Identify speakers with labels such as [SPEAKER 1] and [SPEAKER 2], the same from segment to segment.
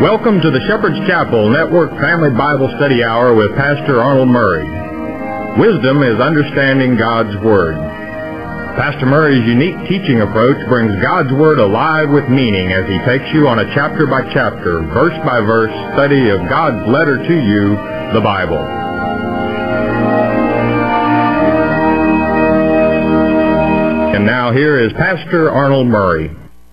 [SPEAKER 1] Welcome to the Shepherd's Chapel Network Family Bible Study Hour with Pastor Arnold Murray. Wisdom is understanding God's Word. Pastor Murray's unique teaching approach brings God's Word alive with meaning as he takes you on a chapter-by-chapter, verse-by-verse study of God's letter to you, the Bible. And now here is Pastor Arnold Murray.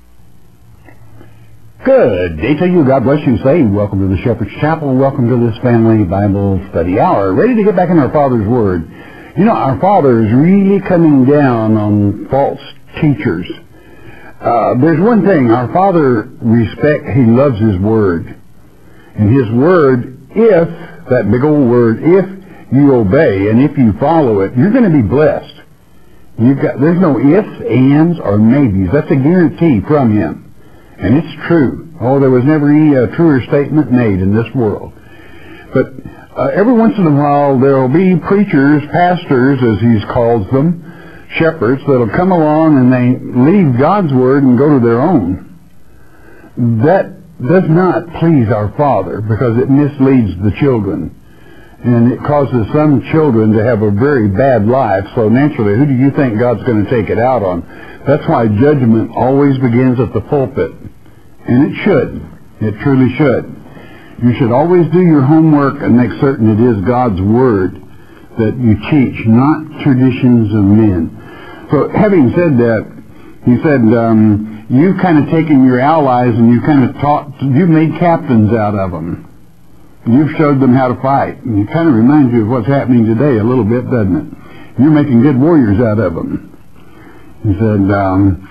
[SPEAKER 2] Good day to you. God bless you. Say, welcome to the Shepherd's Chapel. Welcome to this Family Bible Study Hour. Ready to get back in our Father's Word. You know, our Father is really coming down on false teachers. There's one thing. Our Father He loves His Word. And His Word, if, that big old word, if you obey and if you follow it, you're going to be blessed. There's no ifs, ands, or maybes. That's a guarantee from Him. And it's true. Oh, there was never any truer statement made in this world. But every once in a while there will be preachers, pastors, as He calls them, shepherds, that will come along and they leave God's Word and go to their own. That does not please our Father because it misleads the children. And it causes some children to have a very bad life. So naturally, who do you think God's going to take it out on? That's why judgment always begins at the pulpit. And it should. It truly should. You should always do your homework and make certain it is God's Word that you teach, not traditions of men. So having said that, he said, you've kind of taken your allies and you've made captains out of them. You've showed them how to fight. And it kind of reminds you of what's happening today a little bit, doesn't it? You're making good warriors out of them. He said,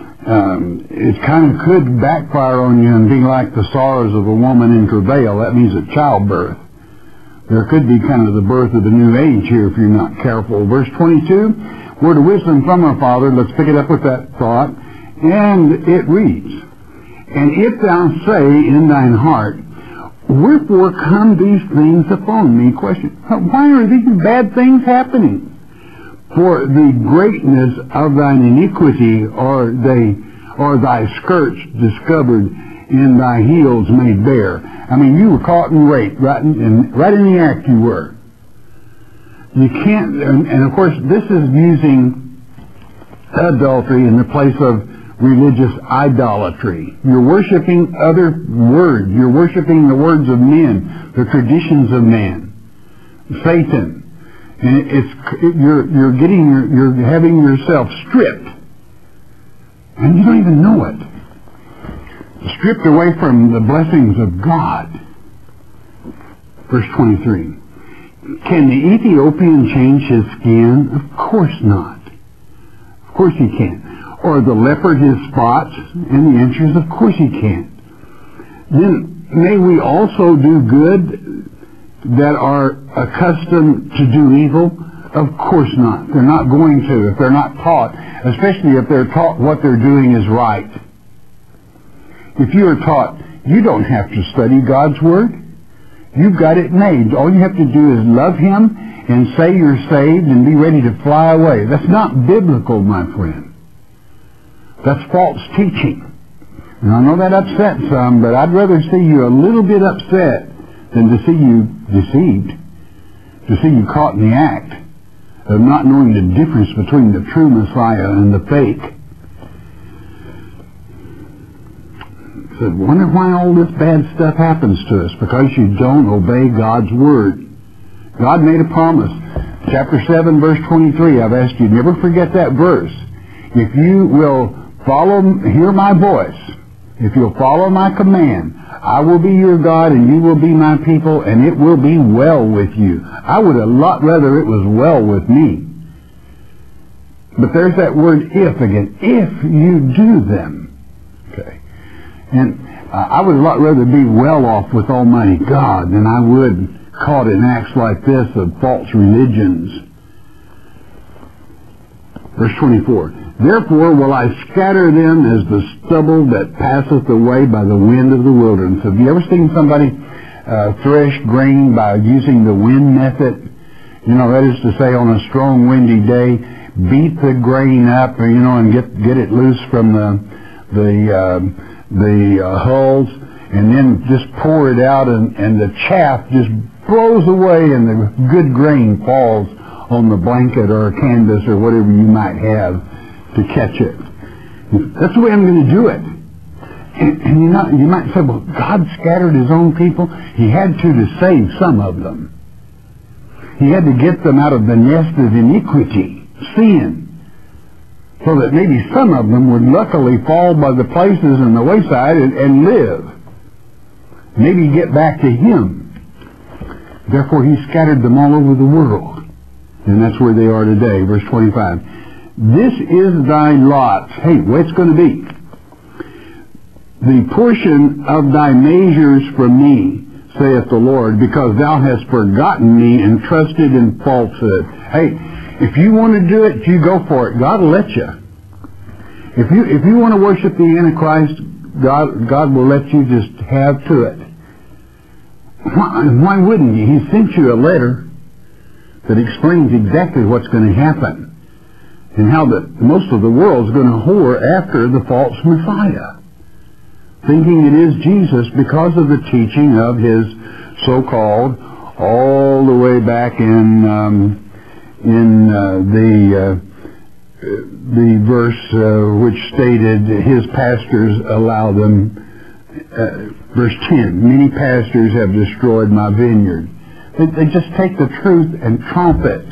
[SPEAKER 2] it kind of could backfire on you and be like the sorrows of a woman in travail. That means a childbirth. There could be kind of the birth of the new age here if you're not careful. Verse 22, word of wisdom from our Father. Let's pick it up with that thought. And it reads, and if thou say in thine heart, wherefore come these things upon me? Question, why are these bad things happening? For the greatness of thine iniquity are thy skirts discovered and thy heels made bare. I mean, you were caught in rape, right in the act you were. You can't, and of course this is using adultery in the place of religious idolatry. You're worshiping other words. You're worshiping the words of men, the traditions of man, Satan. And you're having yourself stripped, and you don't even know it. Stripped away from the blessings of God. Verse 23. Can the Ethiopian change his skin? Of course not. Of course he can't. Or the leopard his spots? And the answer is of course he can't. Then may we also do good that are accustomed to do evil? Of course not. They're not going to if they're not taught, especially if they're taught what they're doing is right. If you are taught you don't have to study God's Word, you've got it made. All you have to do is love Him and say you're saved and be ready to fly away. That's not biblical, my friend. That's false teaching. And I know that upsets some, but I'd rather see you a little bit upset than to see you deceived, to see you caught in the act of not knowing the difference between the true Messiah and the fake. He said, wonder why all this bad stuff happens to us? Because you don't obey God's Word. God made a promise. Chapter 7, verse 23, I've asked you, never forget that verse. If you will hear my voice, if you'll follow my command, I will be your God and you will be my people and it will be well with you. I would a lot rather it was well with me. But there's that word if again. If you do them. Okay. And I would a lot rather be well off with Almighty God than I would caught in acts like this of false religions. Verse 24. Therefore will I scatter them as the stubble that passeth away by the wind of the wilderness. Have you ever seen somebody thresh grain by using the wind method? You know, that is to say, on a strong windy day, beat the grain up, and get it loose from the hulls, and then just pour it out, and the chaff just blows away and the good grain falls on the blanket or a canvas or whatever you might have to catch it. That's the way I'm going to do it. And you might say, well, God scattered his own people. He had to save some of them. He had to get them out of the nest of iniquity, sin, so that maybe some of them would luckily fall by the places in the wayside and live. Maybe get back to him. Therefore, he scattered them all over the world. And that's where they are today. Verse 25. This is thy lot. Hey, what's it going to be? The portion of thy measures from me, saith the Lord, because thou hast forgotten me and trusted in falsehood. Hey, if you want to do it, you go for it. God will let you. If you want to worship the Antichrist, God will let you just have to it. Why wouldn't you? He sent you a letter that explains exactly what's going to happen and how most of the world is going to whore after the false Messiah, thinking it is Jesus because of the teaching of his so-called, all the way back in the verse which stated his pastors allow them. Verse 10, many pastors have destroyed my vineyard. They just take the truth and tromp it,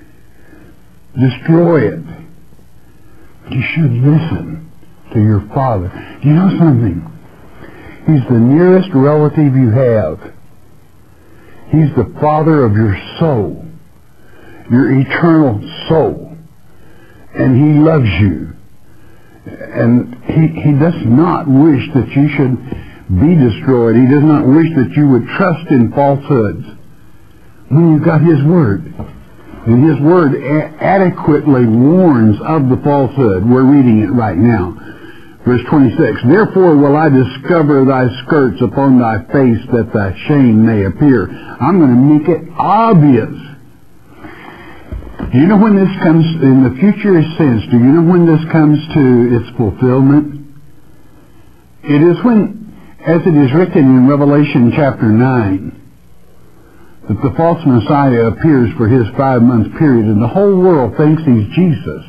[SPEAKER 2] destroy it. You should listen to your Father. Do you know something? He's the nearest relative you have. He's the Father of your soul, your eternal soul. And he loves you. And he does not wish that you should be destroyed. He does not wish that you would trust in falsehoods when you've got his word. And his word adequately warns of the falsehood. We're reading it right now. Verse 26, therefore will I discover thy skirts upon thy face, that thy shame may appear. I'm going to make it obvious. Do you know when this comes, in the future sense, do you know when this comes to its fulfillment? It is when, as it is written in Revelation chapter 9, that the false Messiah appears for his 5-month period, and the whole world thinks he's Jesus.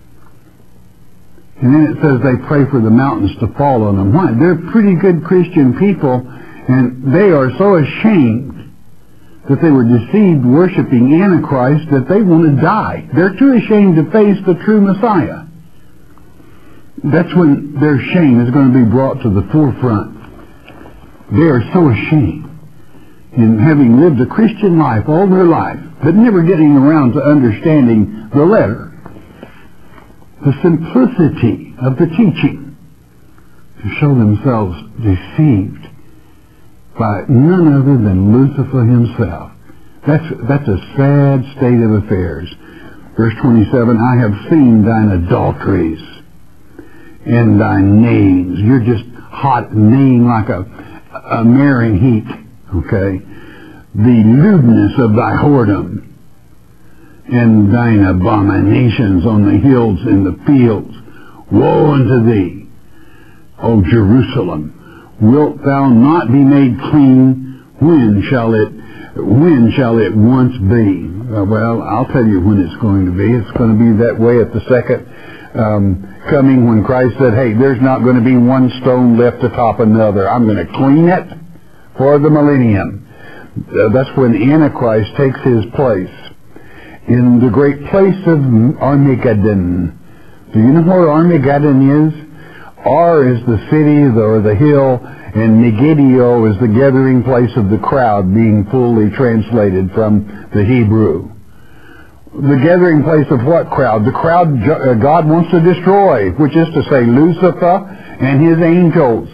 [SPEAKER 2] And then it says they pray for the mountains to fall on them. Why? They're pretty good Christian people, and they are so ashamed that they were deceived worshiping Antichrist that they want to die. They're too ashamed to face the true Messiah. That's when their shame is going to be brought to the forefront. They are so ashamed in having lived a Christian life all their life, but never getting around to understanding the letter, the simplicity of the teaching, to show themselves deceived by none other than Lucifer himself. That's a sad state of affairs. Verse 27, I have seen thine adulteries and thy names. You're just hot neighing like a mare in heat. Okay? The lewdness of thy whoredom and thine abominations on the hills and the fields. Woe unto thee, O Jerusalem! Wilt thou not be made clean? When shall it once be? Well, I'll tell you when it's going to be. It's going to be that way at the second coming, when Christ said, hey, there's not going to be one stone left atop another. I'm going to clean it for the millennium. That's when Antichrist takes his place in the great place of Armageddon. Do you know where Armageddon is? Ar is the city or the hill, and Megiddo is the gathering place of the crowd, being fully translated from the Hebrew. The gathering place of what crowd? The crowd God wants to destroy, which is to say Lucifer and his angels.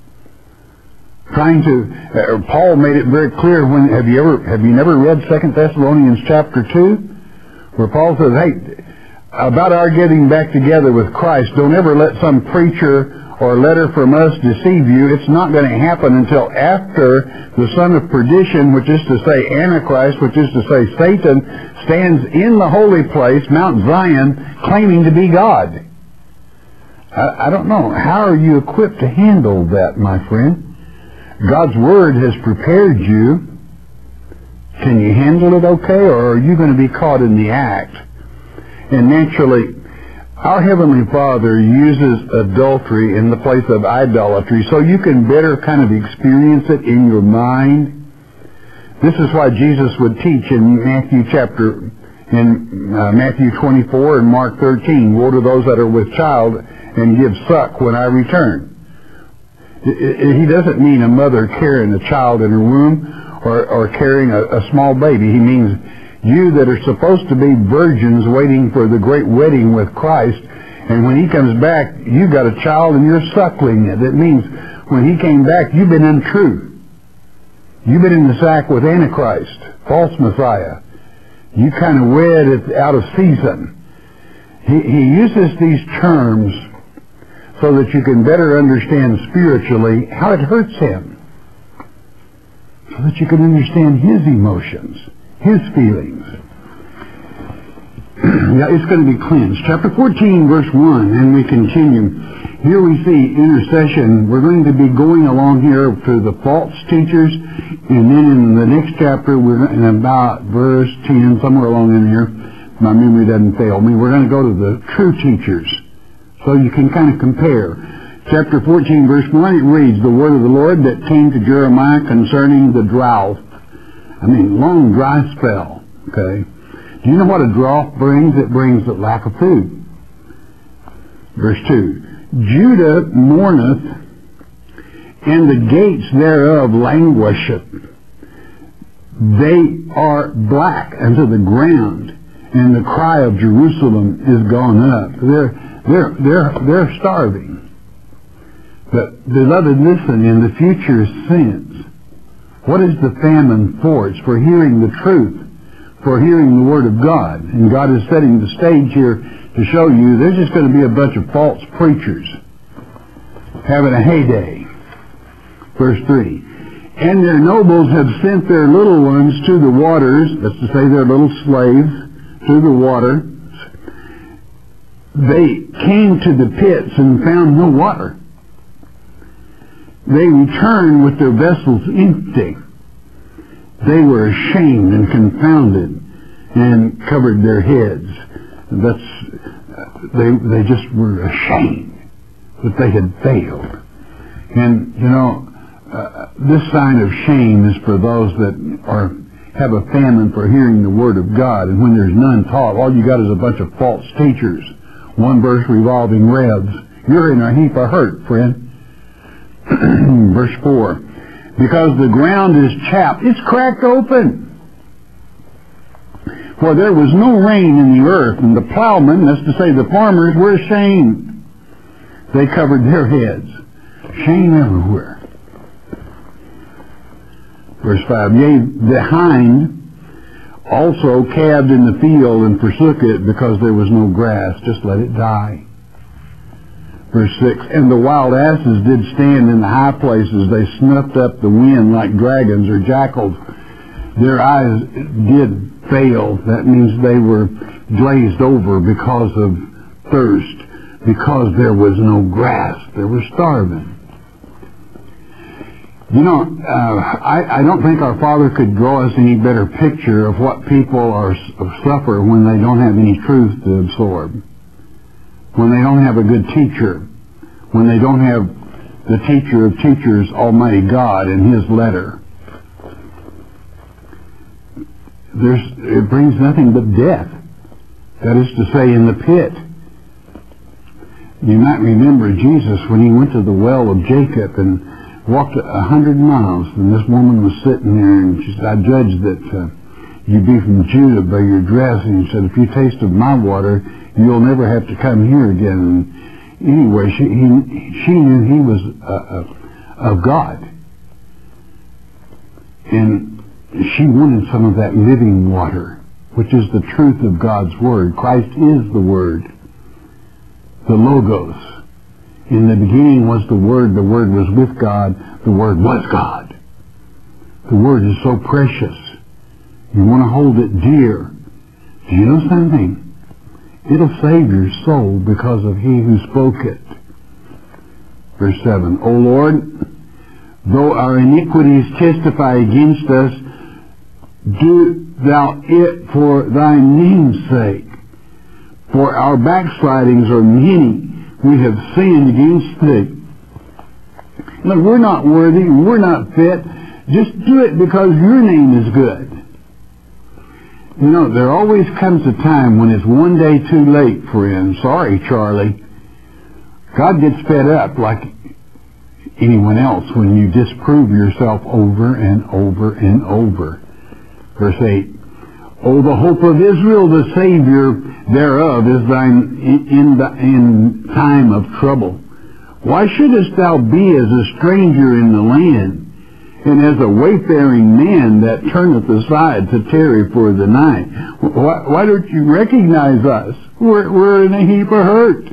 [SPEAKER 2] Paul made it very clear. Have you never read 2 Thessalonians chapter 2, where Paul says, hey, about our getting back together with Christ, don't ever let some preacher or letter from us deceive you. It's not going to happen until after the son of perdition, which is to say Antichrist, which is to say Satan, stands in the holy place, Mount Zion, claiming to be God. I don't know. How are you equipped to handle that, my friend? God's Word has prepared you. Can you handle it okay, or are you going to be caught in the act? And naturally, our Heavenly Father uses adultery in the place of idolatry so you can better kind of experience it in your mind. This is why Jesus would teach in Matthew 24 and Mark 13, woe to those that are with child and give suck when I return. He doesn't mean a mother carrying a child in her womb or carrying a small baby. He means you that are supposed to be virgins waiting for the great wedding with Christ, and when he comes back, you've got a child and you're suckling it. It means when he came back, you've been untrue. You've been in the sack with Antichrist, false Messiah. You kind of wed it out of season. He uses these terms so that you can better understand spiritually how it hurts him, so that you can understand his emotions, his feelings. Yeah, it's going to be cleansed. Chapter 14, verse 1, and we continue. Here we see intercession. We're going to be going along here to the false teachers, and then in the next chapter, we're in about verse 10, somewhere along in here, my memory doesn't fail me, we're going to go to the true teachers. So you can kind of compare. Chapter 14, verse 1, it reads, the word of the Lord that came to Jeremiah concerning the drought. Long dry spell. Okay. Do you know what a drought brings? It brings the lack of food. Verse 2, Judah mourneth, and the gates thereof languisheth. They are black unto the ground, and the cry of Jerusalem is gone up. They're starving. But beloved, listen, in the future sense, what is the famine for? It's for hearing the truth, for hearing the Word of God. And God is setting the stage here to show you there's just going to be a bunch of false preachers having a heyday. Verse 3, and their nobles have sent their little ones to the waters, that's to say their little slaves, to the water. They came to the pits and found no water. They returned with their vessels empty. They were ashamed and confounded and covered their heads. They just were ashamed that they had failed. And, this sign of shame is for those that have a famine for hearing the Word of God. And when there's none taught, all you got is a bunch of false teachers. One verse revolving rebs. You're in a heap of hurt, friend. Verse 4, because the ground is chapped, it's cracked open. For there was no rain in the earth, and the plowmen, that's to say the farmers, were ashamed. They covered their heads. Shame everywhere. Verse 5, yea, the hind also calved in the field and forsook it because there was no grass. Just let it die. Verse 6, and the wild asses did stand in the high places. They snuffed up the wind like dragons or jackals. Their eyes did fail. That means they were glazed over because of thirst, because there was no grass. They were starving. I don't think our Father could draw us any better picture of what people suffer when they don't have any truth to absorb. When they don't have a good teacher, when they don't have the teacher of teachers, Almighty God, in His letter. It brings nothing but death. That is to say, in the pit. You might remember Jesus when He went to the well of Jacob and walked 100 miles, and this woman was sitting there, and she said, I judge that you be from Judah by your dress. And He said, if you taste of my water, you'll never have to come here again. And anyway, she knew He was of God. And she wanted some of that living water, which is the truth of God's Word. Christ is the Word, the Logos. In the beginning was the Word was with God, the Word was God. The Word is so precious. You want to hold it dear. Do you know something? It'll save your soul because of He who spoke it. Verse 7, O Lord, Though our iniquities testify against us, do thou it for thy name's sake. For our backslidings are many. We have sinned against thee. Look, we're not worthy. We're not fit. Just do it because your name is good. You know, there always comes a time when it's one day too late, friend. Sorry, Charlie. God gets fed up like anyone else when you disprove yourself over and over and over. Verse 8, O the hope of Israel, the Savior thereof is thine in time of trouble. Why shouldest thou be as a stranger in the land, and as a wayfaring man that turneth aside to tarry for the night? Why don't you recognize us? We're in a heap of hurt.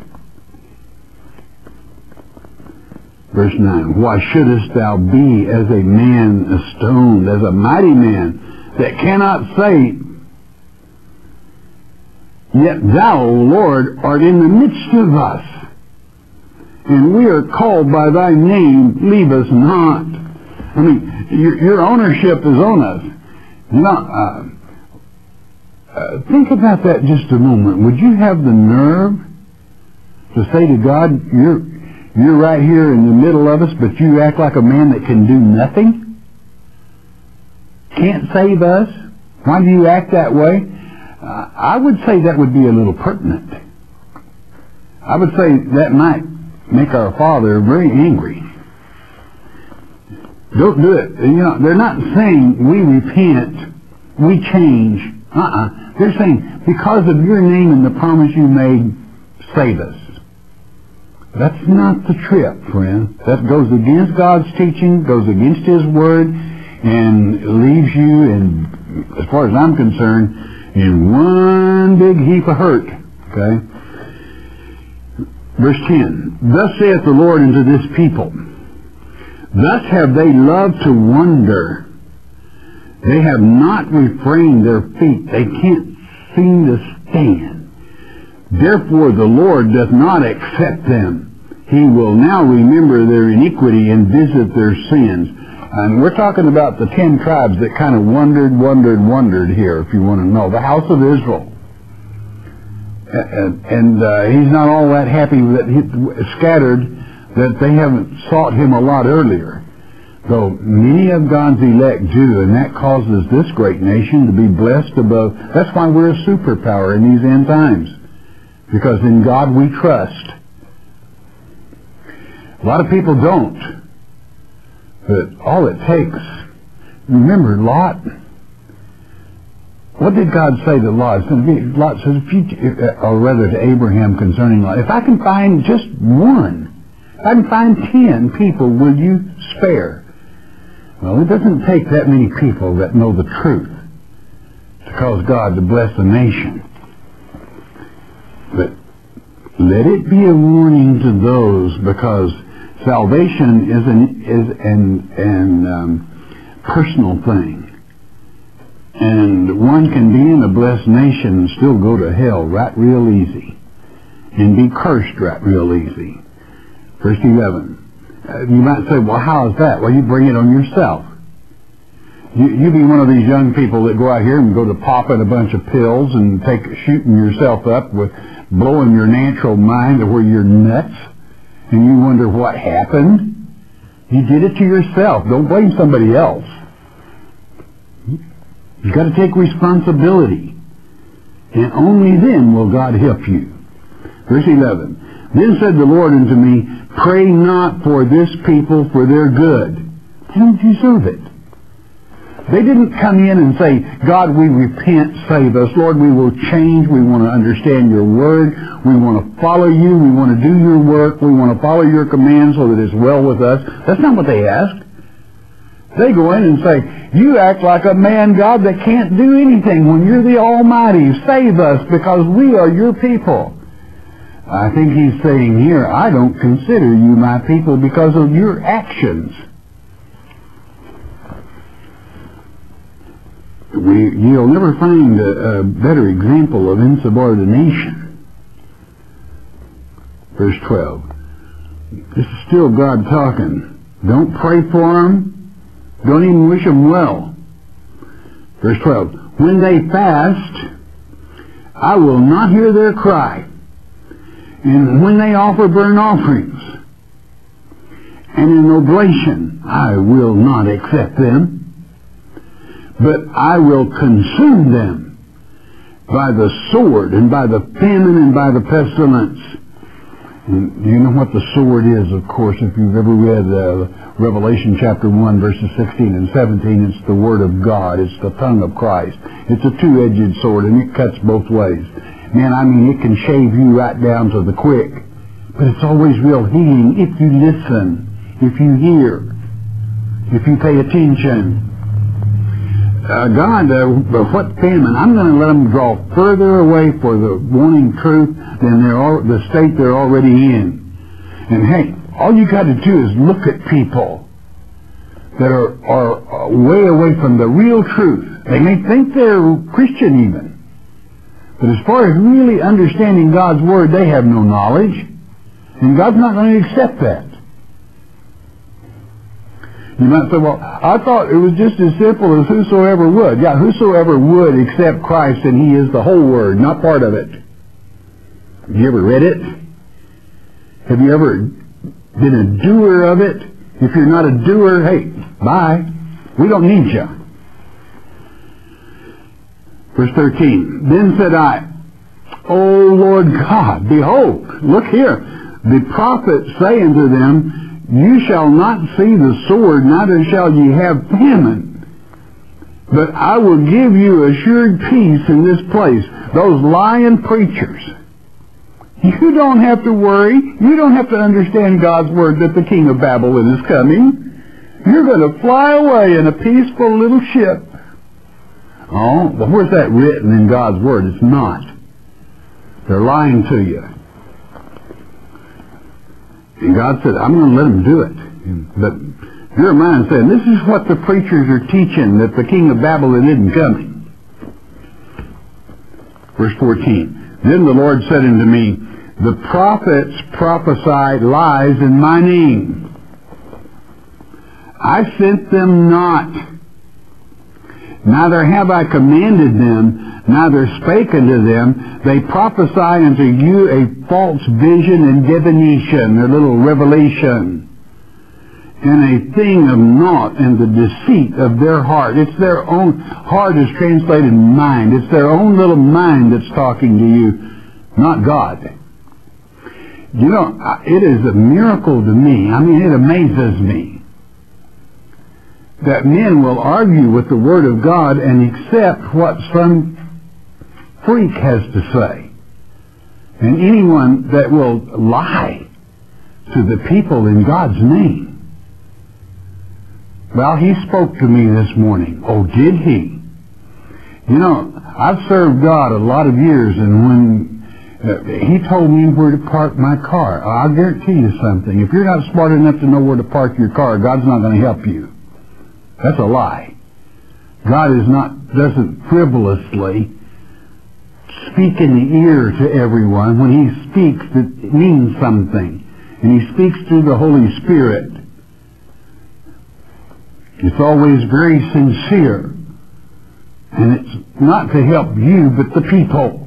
[SPEAKER 2] Verse 9, Why shouldest thou be as a man stoned, as a mighty man that cannot say, Yet thou, O Lord, art in the midst of us, and we are called by thy name, leave us not. I mean, your ownership is on us. You know, think about that just a moment. Would you have the nerve to say to God, you're right here in the middle of us, but you act like a man that can do nothing? Can't save us? Why do you act that way? I would say that would be a little pertinent. I would say that might make our Father very angry. Don't do it. You know, they're not saying we repent, we change. They're saying, because of your name and the promise you made, save us. That's not the trip, friend. That goes against God's teaching, goes against His Word, and leaves you, in, as far as I'm concerned, in one big heap of hurt. Okay? Verse 10, Thus saith the Lord unto this people, Thus have they loved to wander. They have not refrained their feet. They can't seem to stand. Therefore the Lord doth not accept them. He will now remember their iniquity and visit their sins. And we're talking about the 10 tribes that kind of wandered here, if you want to know. The house of Israel. And he's not all that happy that he scattered, that they haven't sought him a lot earlier. Though many of God's elect do, and that causes this great nation to be blessed above. That's why we're a superpower in these end times. Because in God we trust. A lot of people don't. But all it takes, remember Lot? What did God say to Lot? Lot says, or rather to Abraham concerning Lot, if I can find just one, if I can find 10 people, will you spare? Well, it doesn't take that many people that know the truth to cause God to bless a nation. But let it be a warning to those, because salvation is an personal thing. And one can be in a blessed nation and still go to hell right real easy. And be cursed right real easy. Verse 11. You might say, well, how is that? Well, you bring it on yourself. You be one of these young people that go out here and go to popping a bunch of pills and shooting yourself up with blowing your natural mind to where you're nuts. And you wonder what happened. You did it to yourself. Don't blame somebody else. You've got to take responsibility. And only then will God help you. Verse 11. Then said the Lord unto me, Pray not for this people for their good. They don't deserve it. They didn't come in and say, God, we repent, save us. Lord, we will change. We want to understand your word. We want to follow you. We want to do your work. We want to follow your commands so that it's well with us. That's not what they asked. They go in and say, you act like a man, God, that can't do anything when you're the Almighty. Save us because we are your people. I think he's saying here, I don't consider you my people because of your actions. You'll never find a better example of insubordination. Verse 12. This is still God talking. Don't pray for them. Don't even wish them well. Verse 12. When they fast, I will not hear their cry. And when they offer burnt offerings and an oblation, I will not accept them, but I will consume them by the sword and by the famine and by the pestilence. And you know what the sword is, of course, if you've ever read Revelation chapter 1, verses 16 and 17, it's the Word of God. It's the tongue of Christ. It's a two-edged sword, and it cuts both ways. Man, I mean, it can shave you right down to the quick. But it's always real healing if you listen, if you hear, if you pay attention. God, what famine? I'm going to let them draw further away for the wanting truth than the state they're already in. And hey, all you got to do is look at people that are way away from the real truth. They may think they're Christian even. But as far as really understanding God's Word, they have no knowledge. And God's not going to accept that. You might say, well, I thought it was just as simple as whosoever would. Yeah, whosoever would accept Christ, and He is the whole Word, not part of it. Have you ever read it? Have you ever been a doer of it? If you're not a doer, hey, bye. We don't need you. Verse 13, then said I, O Lord God, behold, look here, the prophets say unto them, you shall not see the sword, neither shall ye have famine, but I will give you assured peace in this place. Those lying preachers, you don't have to worry, you don't have to understand God's Word that the king of Babylon is coming. You're going to fly away in a peaceful little ship. Oh, well, where's that written in God's Word? It's not. They're lying to you. And God said, I'm going to let them do it. But Jeremiah said, this is what the preachers are teaching, that the king of Babylon isn't coming. Verse 14, then the Lord said unto me, the prophets prophesied lies in my name. I sent them not. Neither have I commanded them, neither spake unto them. They prophesy unto you a false vision and divination, a little revelation, and a thing of naught, and the deceit of their heart. It's their own heart is translated mind. It's their own little mind that's talking to you, not God. You know, it is a miracle to me. I mean, it amazes me that men will argue with the Word of God and accept what some freak has to say. And anyone that will lie to the people in God's name. Well, he spoke to me this morning. Oh, did he? You know, I've served God a lot of years, and when he told me where to park my car, I'll guarantee you something. If you're not smart enough to know where to park your car, God's not going to help you. That's a lie. God doesn't frivolously speak in the ear to everyone. When He speaks, it means something. And He speaks through the Holy Spirit. It's always very sincere. And it's not to help you, but the people.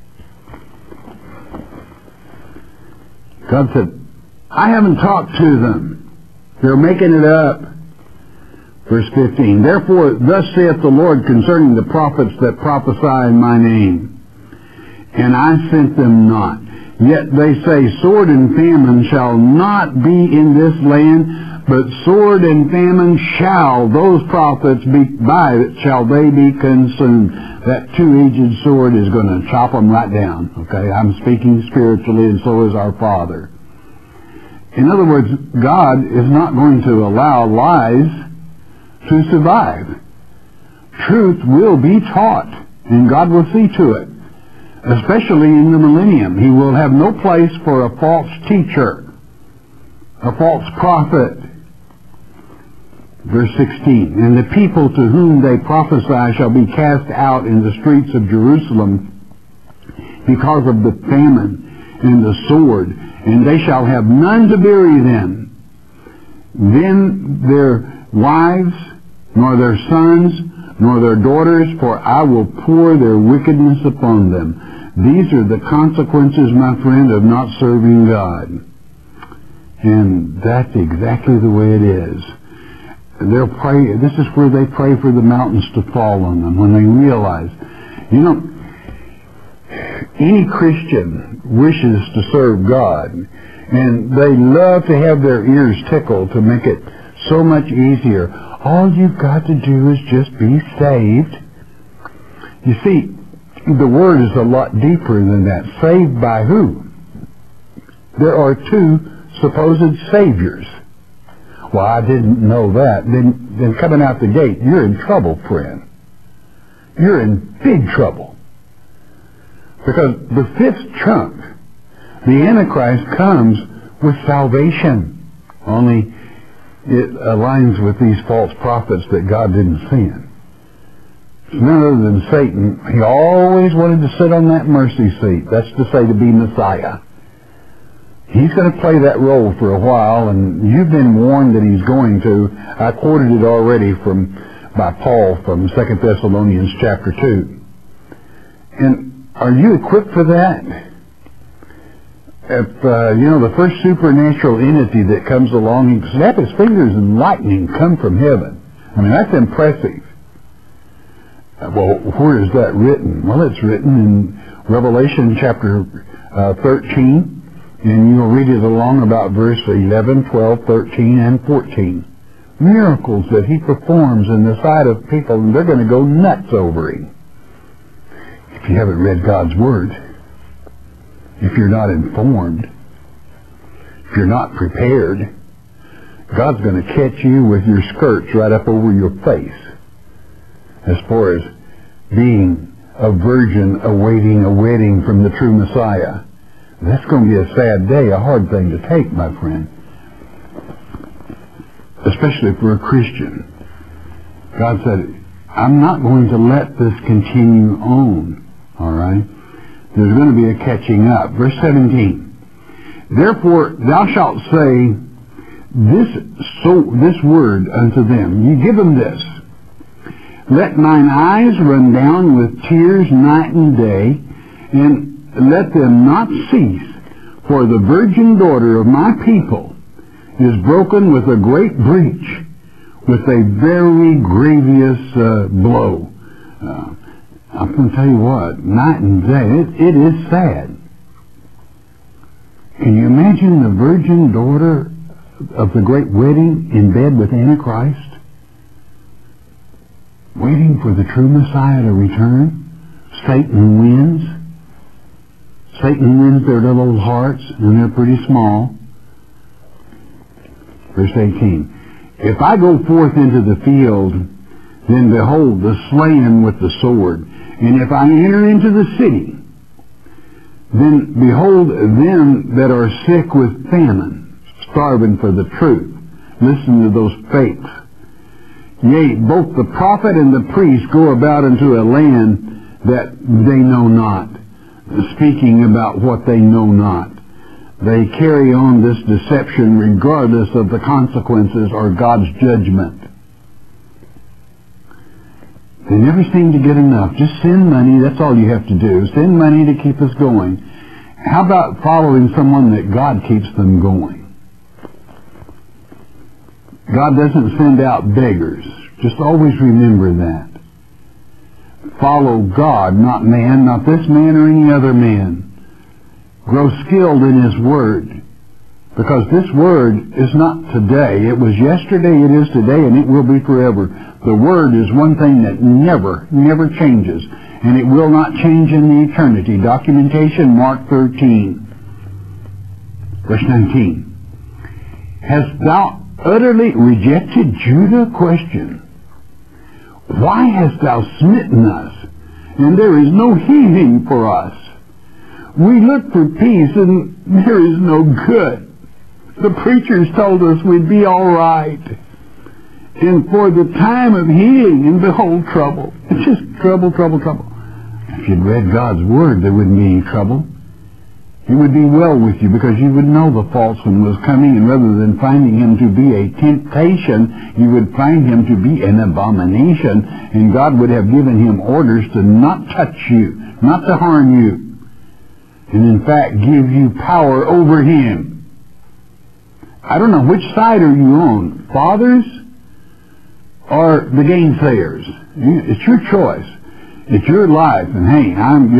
[SPEAKER 2] God said, I haven't talked to them. They're making it up. Verse 15, therefore thus saith the Lord concerning the prophets that prophesy in my name, and I sent them not. Yet they say, sword and famine shall not be in this land, but sword and famine shall those prophets be, by it shall they be consumed. That two-edged sword is going to chop them right down. Okay, I'm speaking spiritually, and so is our Father. In other words, God is not going to allow lies to survive. Truth will be taught, and God will see to it. Especially in the millennium. He will have no place for a false teacher, a false prophet. Verse 16, and the people to whom they prophesy shall be cast out in the streets of Jerusalem because of the famine and the sword, and they shall have none to bury them. then their wives, nor their sons, nor their daughters, for I will pour their wickedness upon them. These are the consequences, my friend, of not serving God. And that's exactly the way it is. They'll pray. This is where they pray for the mountains to fall on them, when they realize, any Christian wishes to serve God, and they love to have their ears tickled to make it so much easier. All you've got to do is just be saved. You see, the word is a lot deeper than that. Saved by who? There are two supposed saviors. Well, I didn't know that. Then coming out the gate, you're in trouble, friend. You're in big trouble. Because the fifth chunk, the Antichrist, comes with salvation. Only it aligns with these false prophets that God didn't send. It's none other than Satan. He always wanted to sit on that mercy seat. That's to say, to be Messiah. He's going to play that role for a while, and you've been warned that he's going to. I quoted it already by Paul from 2 Thessalonians chapter 2. And are you equipped for that? If, the first supernatural entity that comes along, he can snap his fingers and lightning come from heaven. I mean, that's impressive. Well, where is that written? Well, it's written in Revelation chapter 13. And you'll read it along about verse 11, 12, 13, and 14. Miracles that he performs in the sight of people, and they're going to go nuts over him. If you haven't read God's Word, if you're not informed, if you're not prepared, God's going to catch you with your skirts right up over your face as far as being a virgin awaiting a wedding from the true Messiah. That's going to be a sad day, a hard thing to take, my friend. Especially for a Christian. God said, I'm not going to let this continue on. All right? There's going to be a catching up. Verse 17. Therefore thou shalt say this word unto them. You give them this. Let mine eyes run down with tears night and day, and let them not cease, for the virgin daughter of my people is broken with a great breach, with a very grievous blow. I'm going to tell you what, night and day, it is sad. Can you imagine the virgin daughter of the great wedding in bed with Antichrist, waiting for the true Messiah to return? Satan wins. Satan wins their little old hearts, and they're pretty small. Verse 18. If I go forth into the field, then behold, the slain with the sword. And if I enter into the city, then behold, them that are sick with famine, starving for the truth. Listen to those fakes. Yea, both the prophet and the priest go about into a land that they know not, speaking about what they know not. They carry on this deception regardless of the consequences or God's judgment. They never seem to get enough. Just send money, that's all you have to do. Send money to keep us going. How about following someone that God keeps them going? God doesn't send out beggars. Just always remember that. Follow God, not man, not this man or any other man. Grow skilled in His Word. Because this Word is not today. It was yesterday, it is today, and it will be forever. The Word is one thing that never changes. And it will not change in the eternity. Documentation, Mark 13. Verse 19. Hast thou utterly rejected Judah? Question. Why hast thou smitten us, and there is no healing for us? We look for peace, and there is no good. The preachers told us we'd be all right. And for the time of healing, and behold, trouble. It's just trouble. If you'd read God's Word, there wouldn't be any trouble. It would be well with you because you would know the false one was coming, and rather than finding him to be a temptation, you would find him to be an abomination, and God would have given him orders to not touch you, not to harm you, and in fact give you power over him. I don't know, which side are you on? Fathers or the gainsayers? It's your choice. It's your life, and hey,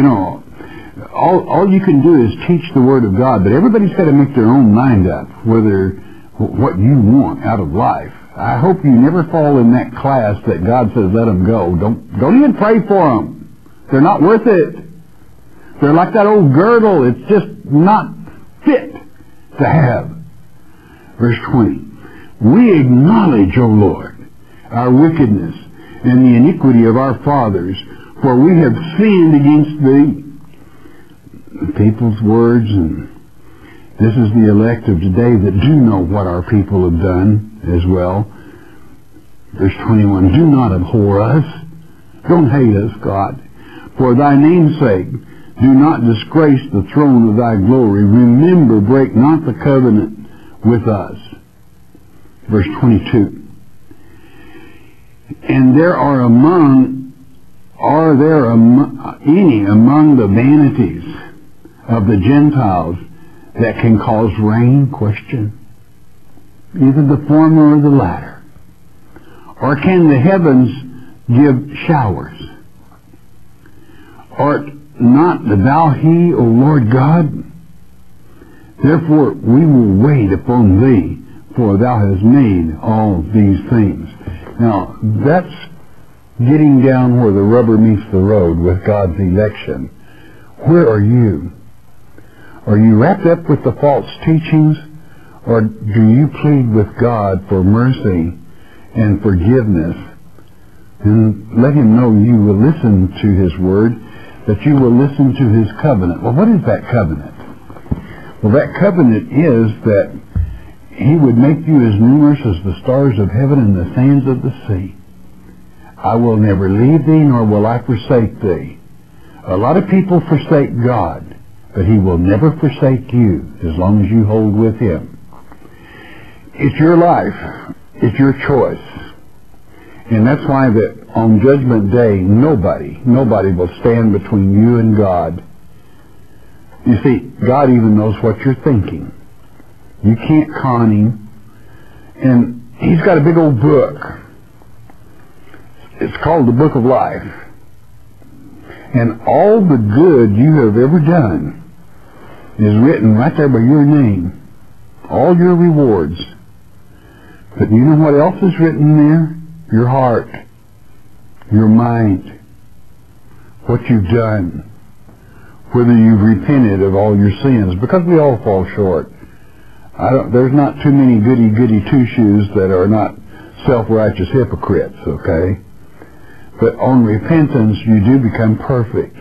[SPEAKER 2] all you can do is teach the Word of God, but everybody's got to make their own mind up what you want out of life. I hope you never fall in that class that God says let them go. Don't even pray for them. They're not worth it. They're like that old girdle. It's just not fit to have. Verse 20. We acknowledge, O Lord, our wickedness and the iniquity of our fathers, for we have sinned against thee. People's words, and this is the elect of today that do know what our people have done as well. Verse 21, do not abhor us. Don't hate us, God. For thy name's sake, do not disgrace the throne of thy glory. Remember, break not the covenant with us. Verse 22. And there are any among the vanities of the Gentiles that can cause rain? Question. Either the former or the latter. Or can the heavens give showers? Art not thou he, O Lord God? Therefore we will wait upon thee, for thou hast made all these things. Now, that's getting down where the rubber meets the road with God's election. Where are you? Are you wrapped up with the false teachings, or do you plead with God for mercy and forgiveness, and let him know you will listen to his word, that you will listen to his covenant? Well, what is that covenant? Well, that covenant is that he would make you as numerous as the stars of heaven and the sands of the sea. I will never leave thee, nor will I forsake thee. A lot of people forsake God, but he will never forsake you as long as you hold with him. It's your life. It's your choice. And that's why that on Judgment Day, nobody will stand between you and God. You see, God even knows what you're thinking. You can't con him. And he's got a big old book. It's called the Book of Life. And all the good you have ever done is written right there by your name. All your rewards. But you know what else is written there? Your heart. Your mind. What you've done. Whether you've repented of all your sins. Because we all fall short. There's not too many goody-goody two-shoes that are not self-righteous hypocrites, okay? But on repentance, you do become perfect.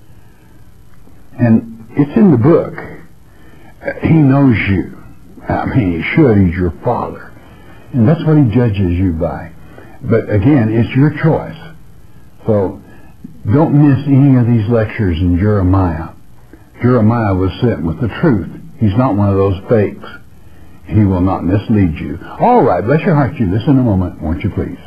[SPEAKER 2] And it's in the book. He knows you. I mean, he should. He's your Father. And that's what he judges you by. But again, it's your choice. So don't miss any of these lectures in Jeremiah. Jeremiah was sent with the truth. He's not one of those fakes. He will not mislead you. All right, bless your heart. You listen a moment, won't you please?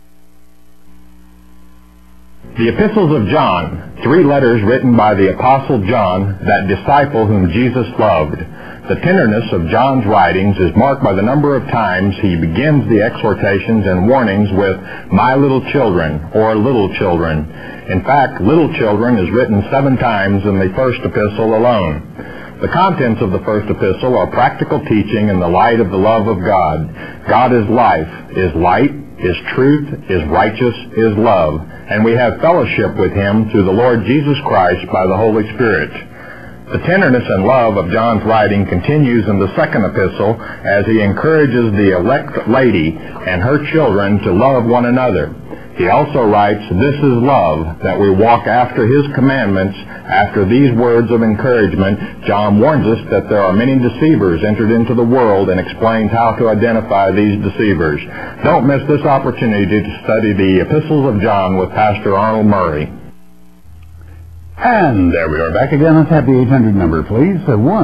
[SPEAKER 1] The Epistles of John, 3 letters written by the Apostle John, that disciple whom Jesus loved. The tenderness of John's writings is marked by the number of times he begins the exhortations and warnings with, my little children, or little children. In fact, little children is written 7 times in the first epistle alone. The contents of the first epistle are practical teaching in the light of the love of God. God is life, is light, is truth, is righteous, is love, and we have fellowship with him through the Lord Jesus Christ by the Holy Spirit. The tenderness and love of John's writing continues in the second epistle as he encourages the elect lady and her children to love one another. He also writes, this is love, that we walk after his commandments. After these words of encouragement, John warns us that there are many deceivers entered into the world and explains how to identify these deceivers. Don't miss this opportunity to study the Epistles of John with Pastor Arnold Murray.
[SPEAKER 2] And there we are back again. Let's have the 800 number, please.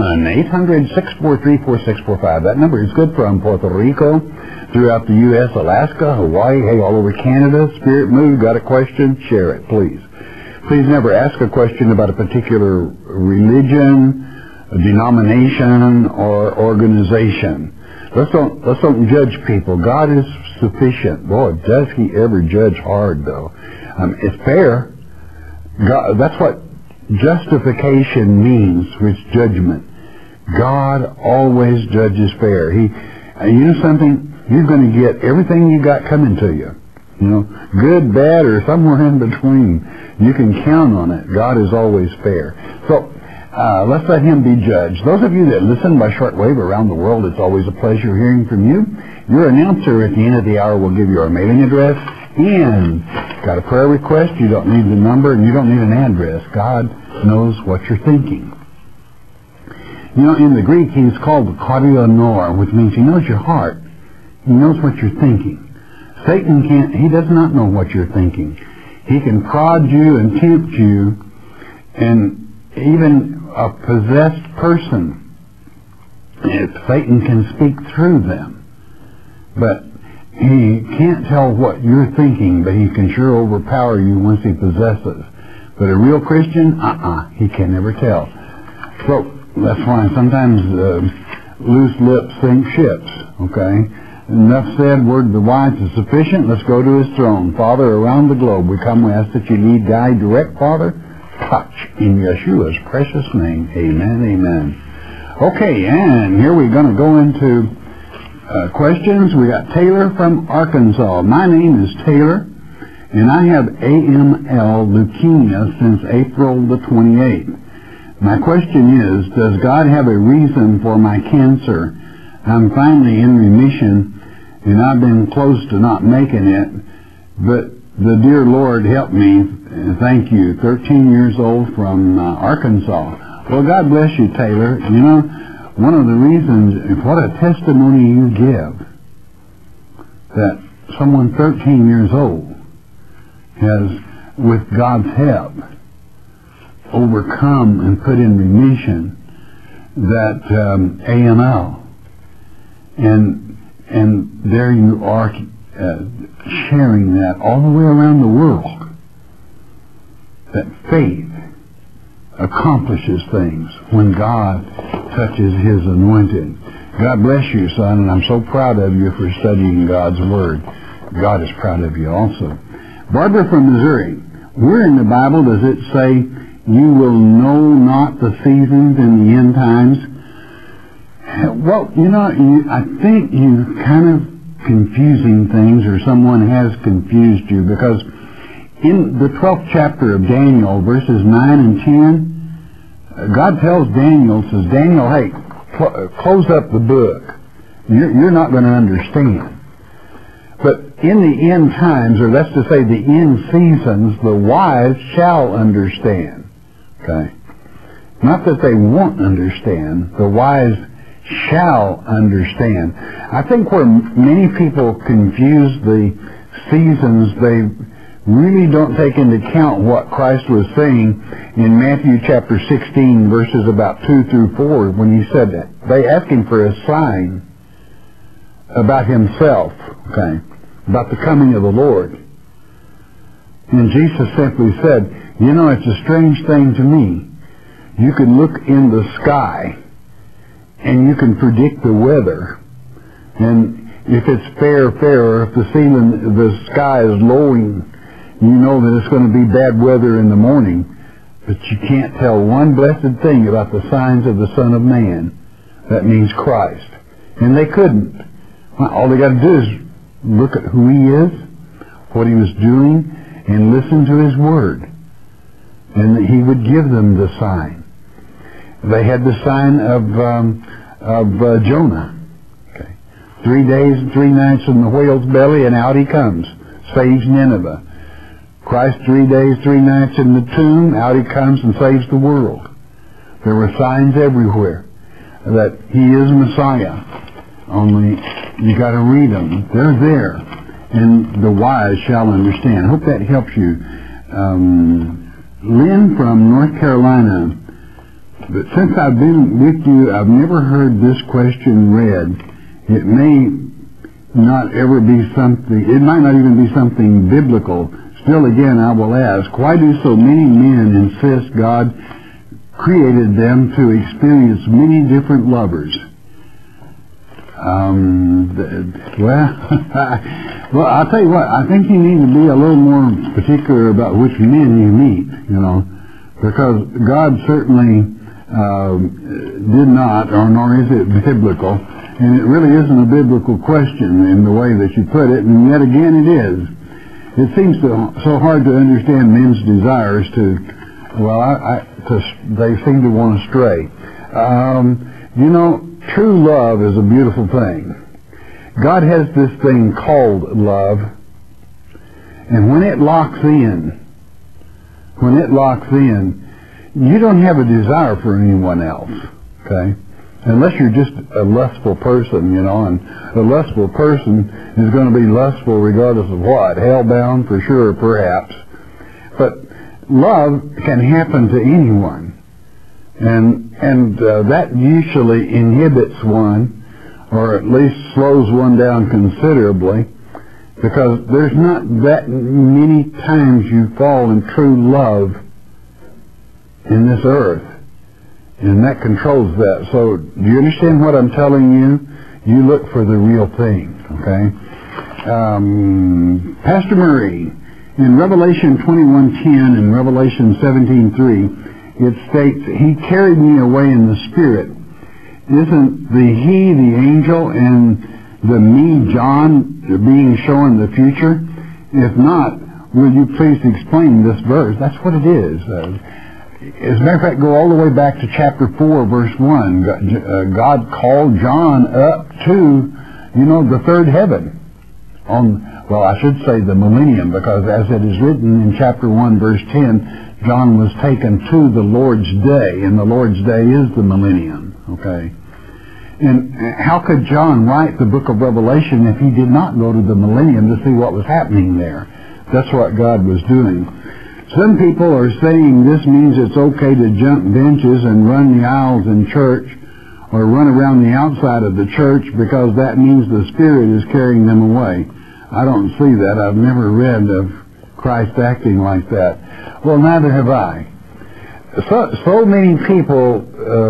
[SPEAKER 2] 1-800-643-4645. That number is good from Puerto Rico, throughout the U.S., Alaska, Hawaii, hey, all over Canada. Spirit Move, got a question? Share it, please. Please never ask a question about a particular religion, a denomination, or organization. Let's don't judge people. God is sufficient. Boy, does He ever judge hard, though. It's fair. God, that's what justification means, which judgment. God always judges fair. You know something? You're going to get everything you got coming to you. You know, good, bad, or somewhere in between. You can count on it. God is always fair. So, let's let Him be judged. Those of you that listen by shortwave around the world, it's always a pleasure hearing from you. Your announcer at the end of the hour will give you our mailing address. And got a prayer request, you don't need the number and you don't need an address. God knows what you're thinking. You know, in the Greek, He's called Karionor, which means He knows your heart. He knows what you're thinking. Satan can't, he does not know what you're thinking. He can prod you and tempt you, and even a possessed person, if Satan can speak through them. But he can't tell what you're thinking, but he can sure overpower you once he possesses. But a real Christian, he can never tell. So that's why sometimes loose lips sink ships, okay? Enough said, word of the wise is sufficient. Let's go to His throne. Father, around the globe, we come, we ask that you lead, guide, direct, Father. Touch in Yeshua's precious name. Amen, amen. Okay, and here we're going to go into questions. We got Taylor from Arkansas. My name is Taylor, and I have AML leukemia since April the 28th. My question is, does God have a reason for my cancer? I'm finally in remission, and I've been close to not making it, but the dear Lord help me. Thank you. 13 years old from Arkansas. Well, God bless you, Taylor. You know, one of the reasons, what a testimony you give, that someone 13 years old has, with God's help, overcome and put in remission that AML. And there you are sharing that all the way around the world, that faith accomplishes things when God touches His anointed. God bless you, son, and I'm so proud of you for studying God's Word. God is proud of you also. Barbara from Missouri, where in the Bible does it say, you will know not the seasons in the end times? Well, you know, I think you're kind of confusing things, or someone has confused you, because in the 12th chapter of Daniel, verses 9 and 10, God tells Daniel, says, Daniel, hey, close up the book. You're not going to understand. But in the end times, or let's just say the end seasons, the wise shall understand. Okay? Not that they won't understand. The wise shall understand. I think where many people confuse the seasons, they really don't take into account what Christ was saying in Matthew chapter 16, verses about 2 through 4, when He said that. They asked Him for a sign about Himself, okay, about the coming of the Lord. And Jesus simply said, you know, it's a strange thing to me. You can look in the sky and you can predict the weather. And if it's fair, or if the sky is lowering, you know that it's going to be bad weather in the morning. But you can't tell one blessed thing about the signs of the Son of Man. That means Christ. And they couldn't. All they got to do is look at who He is, what He was doing, and listen to His Word. And He would give them the sign. They had the sign of Jonah. Okay. 3 days and 3 nights in the whale's belly, and out he comes. Saves Nineveh. Christ 3 days, 3 nights in the tomb, out He comes and saves the world. There were signs everywhere that He is Messiah. Only you got to read them. They're there. And the wise shall understand. I hope that helps you. Lynn from North Carolina. But since I've been with you, I've never heard this question read. It may not ever be something, it might not even be something biblical. Still again, I will ask, why do so many men insist God created them to experience many different lovers? Well, I'll tell you what, I think you need to be a little more particular about which men you meet, because God certainly did not, or nor is it biblical, and it really isn't a biblical question in the way that you put it, and yet again it is. It seems so hard to understand men's desires they seem to want to stray. True love is a beautiful thing. God has this thing called love, and when it locks in, you don't have a desire for anyone else, okay? Unless you're just a lustful person, and a lustful person is going to be lustful regardless of what, hell-bound for sure, perhaps. But love can happen to anyone, and that usually inhibits one, or at least slows one down considerably, because there's not that many times you fall in true love in this earth, and that controls that. So do you understand what I'm telling you? You look for the real thing, okay? Pastor Murray, in Revelation 21:10 and Revelation 17:3, it states, He carried me away in the Spirit. Isn't the He, the angel, and the me, John, being shown the future? If not, will you please explain this verse? That's what it is. As a matter of fact, go all the way back to chapter 4, verse 1. God called John up to, the third heaven. I should say the millennium, because as it is written in chapter 1, verse 10, John was taken to the Lord's day, and the Lord's day is the millennium, okay? And how could John write the book of Revelation if he did not go to the millennium to see what was happening there? That's what God was doing. Some people are saying this means it's okay to jump benches and run the aisles in church, or run around the outside of the church, because that means the Spirit is carrying them away. I don't see that. I've never read of Christ acting like that. Well, neither have I. So many people,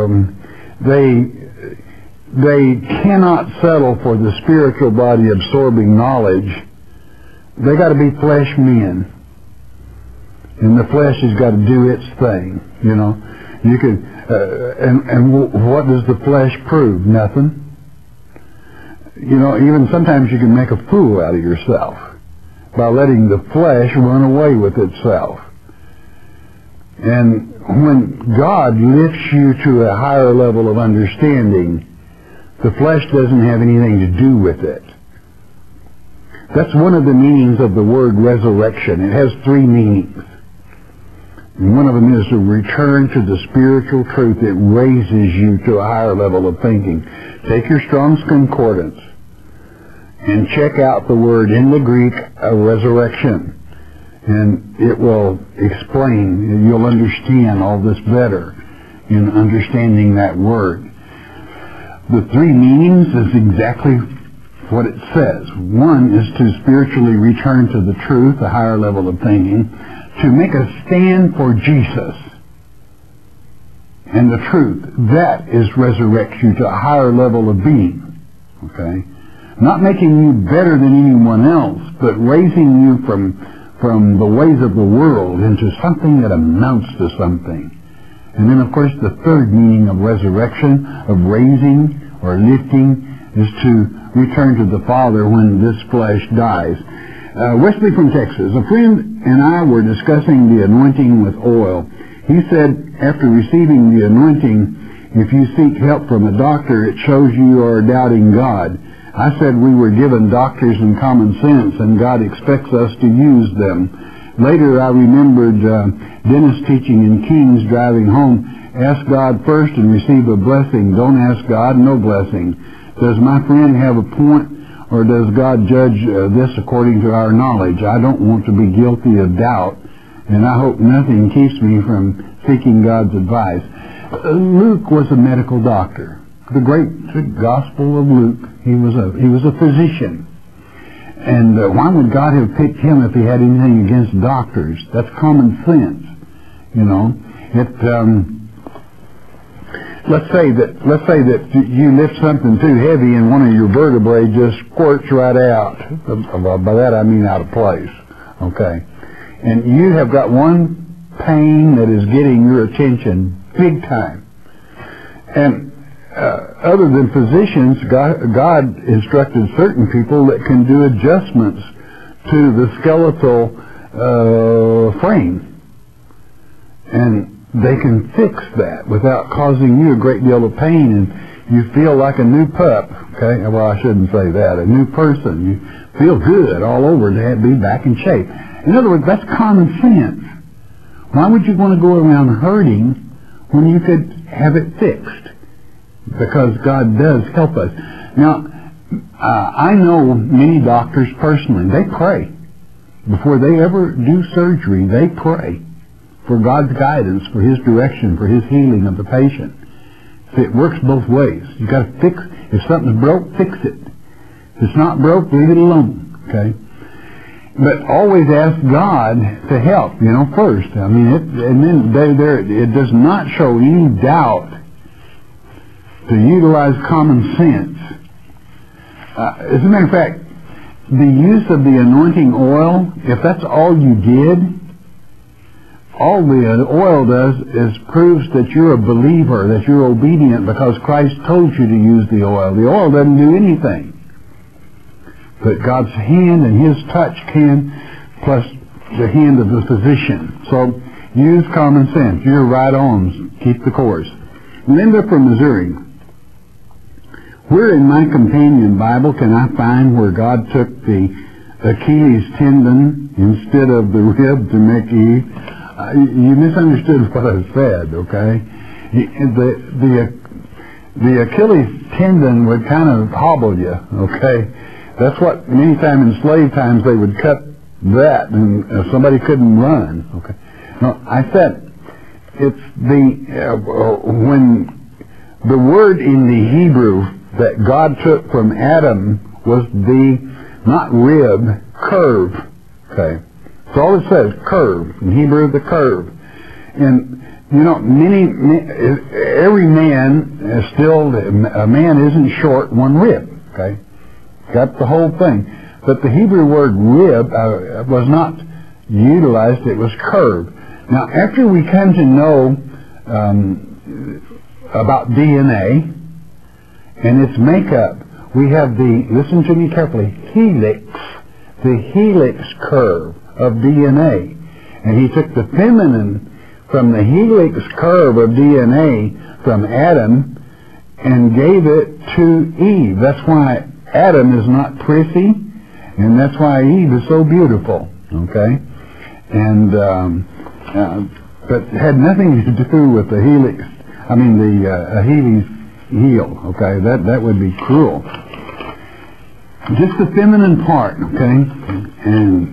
[SPEAKER 2] they cannot settle for the spiritual body absorbing knowledge. They got to be flesh men, and the flesh has got to do its thing. You can, and what does the flesh prove? Nothing. Even sometimes you can make a fool out of yourself by letting the flesh run away with itself. And when God lifts you to a higher level of understanding, the flesh doesn't have anything to do with it. That's one of the meanings of the word resurrection. It has three meanings. And one of them is to return to the spiritual truth. It raises you to a higher level of thinking. Take your Strong's Concordance and check out the word in the Greek, resurrection. And it will explain, you'll understand all this better in understanding that word. The three meanings is exactly what it says. One is to spiritually return to the truth, a higher level of thinking, to make a stand for Jesus and the truth. That is resurrect you to a higher level of being. Okay? Not making you better than anyone else, but raising you from the ways of the world into something that amounts to something. And then, of course, the third meaning of resurrection, of raising or lifting, is to return to the Father when this flesh dies. Wesley from Texas, a friend and I were discussing the anointing with oil. He said, after receiving the anointing, if you seek help from a doctor, it shows you are doubting God. I said we were given doctors and common sense, and God expects us to use them. Later, I remembered Dennis teaching in Kings driving home, ask God first and receive a blessing. Don't ask God, no blessing. Does my friend have a point, or does God judge this according to our knowledge? I don't want to be guilty of doubt and I hope nothing keeps me from seeking God's advice. Luke was a medical doctor. The great Gospel of Luke, he was a physician. And why would God have picked him if he had anything against doctors? That's common sense, you know. Let's say that you lift something too heavy and one of your vertebrae just squirts right out. By that I mean out of place. Okay, and you have got one pain that is getting your attention big time. And other than physicians, God instructed certain people that can do adjustments to the skeletal frame, and they can fix that without causing you a great deal of pain, and you feel like a new pup. Okay, well, I shouldn't say that. A new person. You feel good all over to be back in shape. In other words, that's common sense. Why would you want to go around hurting when you could have it fixed? Because God does help us. Now, I know many doctors personally. They pray. Before they ever do surgery, they pray for God's guidance, for His direction, for His healing of the patient. See, it works both ways. You've got to fix. If something's broke, fix it. If it's not broke, leave it alone. Okay? But always ask God to help, first. I mean, it does not show any doubt to utilize common sense. As a matter of fact, the use of the anointing oil, if that's all you did, all the oil does is proves that you're a believer, that you're obedient because Christ told you to use the oil. The oil doesn't do anything. But God's hand and His touch can, plus the hand of the physician. So use common sense. You're right on. Keep the course. Linda from Missouri. Where in my companion Bible can I find where God took the Achilles tendon instead of the rib to make Eve? You misunderstood what I said, okay? The Achilles tendon would kind of hobble you, okay? That's what many times in slave times they would cut that, and somebody couldn't run. Okay. No, I said it's when the word in the Hebrew that God took from Adam was the not rib, curve. Okay. So all it says curve in Hebrew, the curve, and every man is still a man isn't short one rib. Okay. Got the whole thing. But the Hebrew word rib was not utilized, it was curved. Now, after we come to know about DNA and its makeup, we have listen to me carefully, the helix curve of DNA. And he took the feminine from the helix curve of DNA from Adam and gave it to Eve. That's why Adam is not prissy, and that's why Eve is so beautiful, okay? And but it had nothing to do with the helix. I mean the Achilles heel, okay? That would be cruel. Just the feminine part, okay? And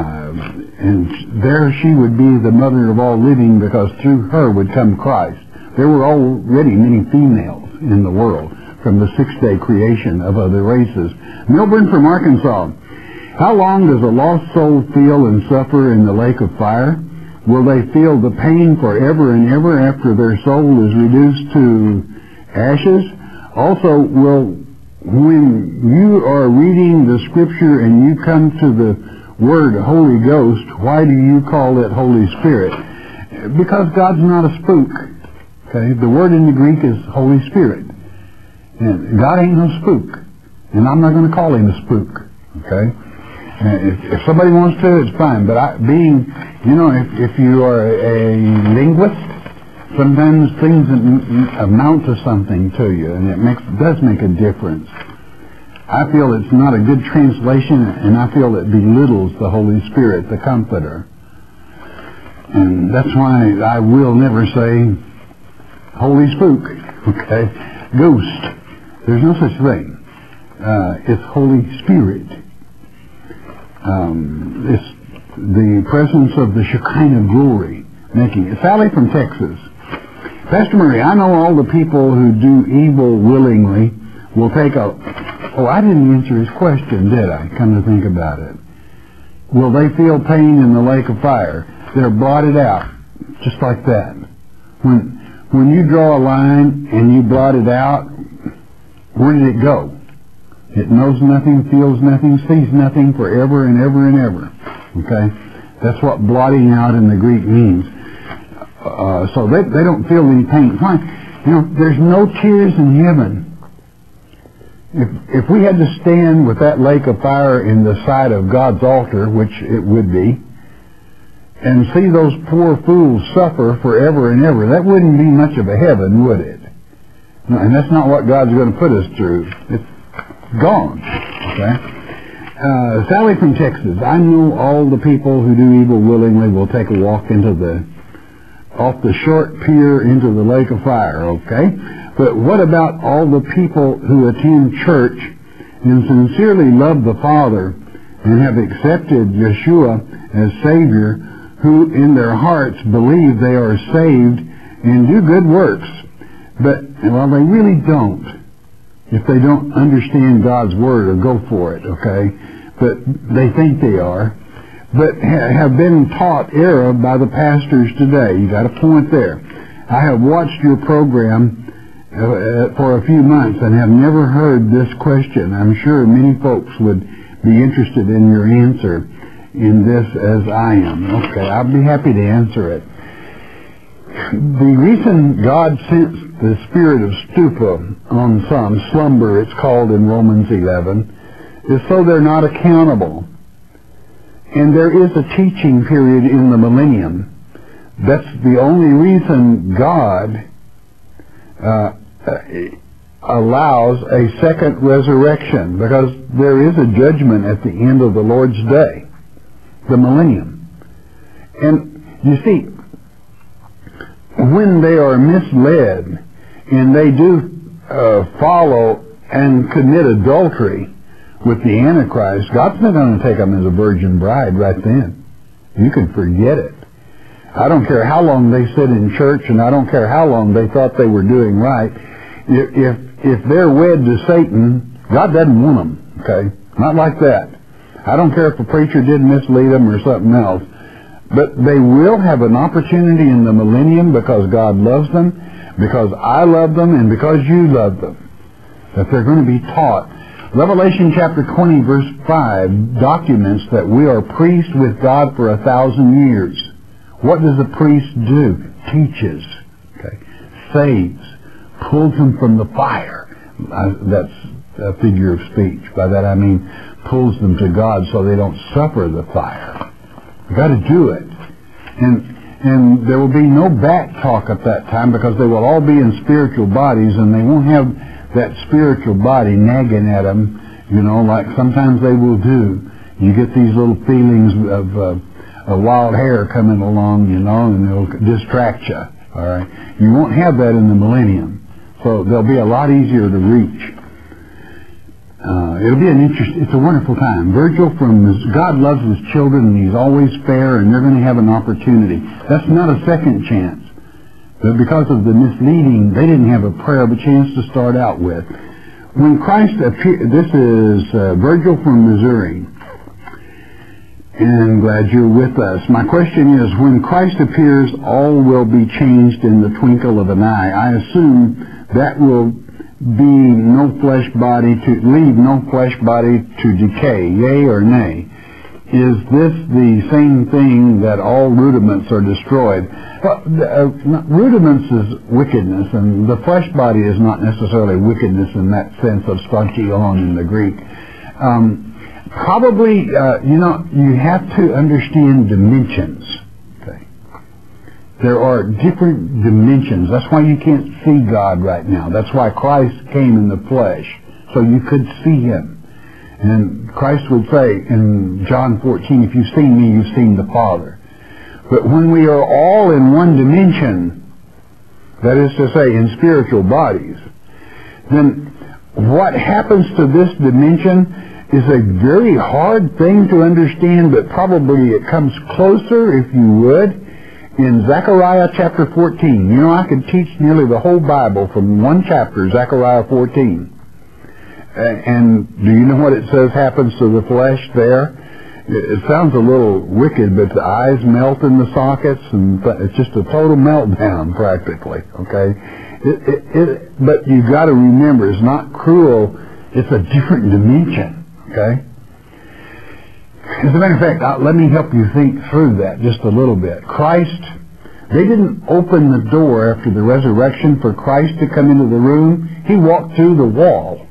[SPEAKER 2] there she would be the mother of all living, because through her would come Christ. There were already many females in the world from the six-day creation of other races. Milburn from Arkansas. How long does a lost soul feel and suffer in the lake of fire? Will they feel the pain forever and ever after their soul is reduced to ashes? Also, when you are reading the scripture and you come to the word Holy Ghost, why do you call it Holy Spirit? Because God's not a spook. Okay? The word in the Greek is Holy Spirit. And God ain't no spook. And I'm not going to call him a spook. Okay? If somebody wants to, it's fine. But if you are a linguist, sometimes things amount to something to you, and it does make a difference. I feel it's not a good translation, and I feel it belittles the Holy Spirit, the Comforter. And that's why I will never say Holy Spook, okay? Ghost. There's no such thing. It's Holy Spirit. the presence of the Shekinah glory making it. Sally from Texas. Pastor Murray, I know all the people who do evil willingly will take a... Oh, I didn't answer his question, did I? Come to think about it. Will they feel pain in the lake of fire? They're blotted out, just like that. When you draw a line and you blot it out, where did it go? It knows nothing, feels nothing, sees nothing forever and ever and ever. Okay? That's what blotting out in the Greek means. So they don't feel any pain. Fine. You know, there's no tears in heaven. If we had to stand with that lake of fire in the sight of God's altar, which it would be, and see those poor fools suffer forever and ever, that wouldn't be much of a heaven, would it? No, and that's not what God's going to put us through. It's gone. Okay? Sally from Texas. I know all the people who do evil willingly will take a walk off the short pier into the lake of fire, okay? But what about all the people who attend church and sincerely love the Father and have accepted Yeshua as Savior, who in their hearts believe they are saved and do good works, but, well, they really don't, if they don't understand God's Word or go for it, okay? But they think they are, but have been taught error by the pastors today. You got a point there. I have watched your program for a few months and have never heard this question. I'm sure many folks would be interested in your answer in this as I am. Okay, I'll be happy to answer it. The reason God sent the spirit of stupa on some, slumber it's called in Romans 11, is so they're not accountable. And there is a teaching period in the millennium. That's the only reason God allows a second resurrection, because there is a judgment at the end of the Lord's day, the millennium. And you see, when they are misled and they do follow and commit adultery with the Antichrist, God's not going to take them as a virgin bride right then. You can forget it. I don't care how long they sit in church, and I don't care how long they thought they were doing right. If they're wed to Satan, God doesn't want them, okay? Not like that. I don't care if a preacher did mislead them or something else. But they will have an opportunity in the millennium because God loves them, because I love them, and because you love them, that they're going to be taught. Revelation chapter 20, verse 5 documents that we are priests with God for 1,000 years. What does a priest do? Teaches, okay, saves, pulls them from the fire. That's a figure of speech. By that I mean pulls them to God so they don't suffer the fire. You've got to do it. And there will be no back talk at that time, because they will all be in spiritual bodies, and they won't have that spiritual body nagging at them, you know, like sometimes they will do. You get these little feelings of a wild hair coming along, you know, and it'll distract you, all right? You won't have that in the millennium, so they'll be a lot easier to reach. It'll be it's a wonderful time. Virgil God loves his children, and he's always fair, and they're going to have an opportunity. That's not a second chance. But because of the misleading, they didn't have a prayer of a chance to start out with. When Christ appeared, this is Virgil from Missouri, and I'm glad you're with us. My question is, when Christ appears, all will be changed in the twinkle of an eye. I assume that will leave no flesh body to decay, yea or nay. Is this the same thing that all rudiments are destroyed? Well, rudiments is wickedness, and the flesh body is not necessarily wickedness in that sense of spanchion in the Greek. Probably, you have to understand dimensions. Okay, there are different dimensions. That's why you can't see God right now. That's why Christ came in the flesh, so you could see Him. And Christ would say in John 14, if you've seen me, you've seen the Father. But when we are all in one dimension, that is to say, in spiritual bodies, then what happens to this dimension is a very hard thing to understand, but probably it comes closer, if you would, in Zechariah chapter 14. You know, I could teach nearly the whole Bible from one chapter, Zechariah 14. And do you know what it says happens to the flesh there? It sounds a little wicked, but the eyes melt in the sockets, and it's just a total meltdown, practically, okay? But you've got to remember, it's not cruel, it's a different dimension, okay? As a matter of fact, let me help you think through that just a little bit. Christ, they didn't open the door after the resurrection for Christ to come into the room. He walked through the wall.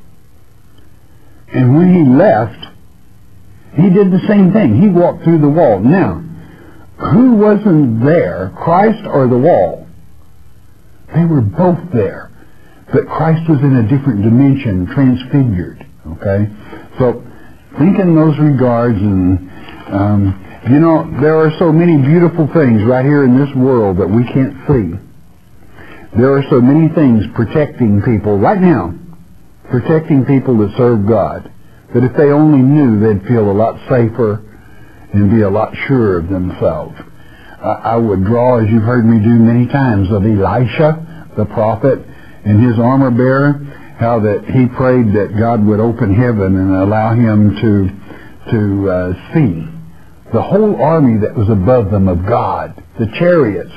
[SPEAKER 2] And when he left, he did the same thing. He walked through the wall. Now, who wasn't there, Christ or the wall? They were both there. But Christ was in a different dimension, transfigured. Okay? So, think in those regards, and, you know, there are so many beautiful things right here in this world that we can't see. There are so many things protecting people right now, protecting people that serve God, that if they only knew, they'd feel a lot safer and be a lot surer of themselves. I would draw, as you've heard me do many times, of Elisha, the prophet, and his armor bearer, how that he prayed that God would open heaven and allow him to see the whole army that was above them of God, the chariots,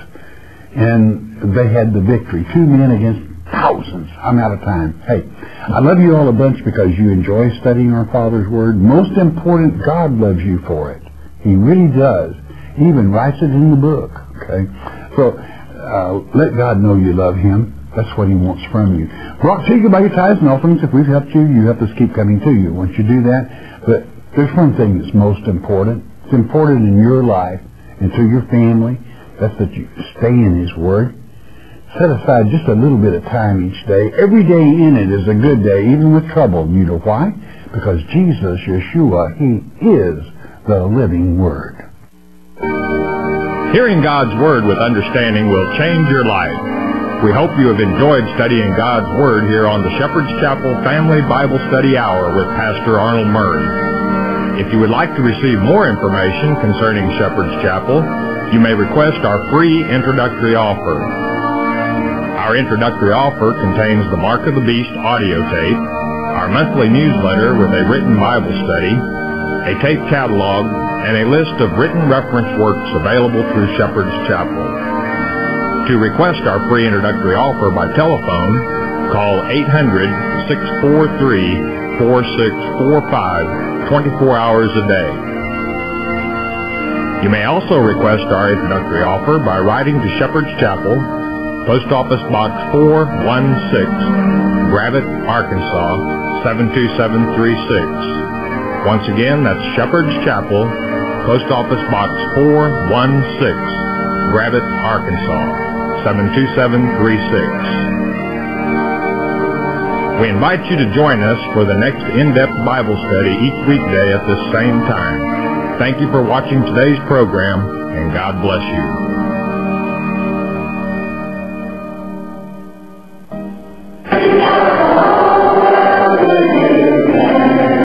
[SPEAKER 2] and they had the victory. 2 men against thousands. I'm out of time. Hey, I love you all a bunch because you enjoy studying our Father's Word. Most important, God loves you for it. He really does. He even writes it in the book. Okay? So, let God know you love Him. That's what He wants from you. Brought to you by your tithes and offerings. If we've helped you, you help us keep coming to you. Once you do that, but there's one thing that's most important. It's important in your life and to your family. That's that you stay in His Word. Set aside just a little bit of time each day. Every day in it is a good day, even with trouble. You know why? Because Jesus, Yeshua, He is the living Word.
[SPEAKER 1] Hearing God's Word with understanding will change your life. We hope you have enjoyed studying God's Word here on the Shepherd's Chapel Family Bible Study Hour with Pastor Arnold Murray. If you would like to receive more information concerning Shepherd's Chapel, you may request our free introductory offer. Our introductory offer contains the Mark of the Beast audio tape, our monthly newsletter with a written Bible study, a tape catalog, and a list of written reference works available through Shepherd's Chapel. To request our free introductory offer by telephone, call 800-643-4645 24 hours a day. You may also request our introductory offer by writing to Shepherd's Chapel, Post Office Box 416, Gravette, Arkansas, 72736. Once again, that's Shepherd's Chapel, Post Office Box 416, Gravette, Arkansas, 72736. We invite you to join us for the next in-depth Bible study each weekday at this same time. Thank you for watching today's program, and God bless you.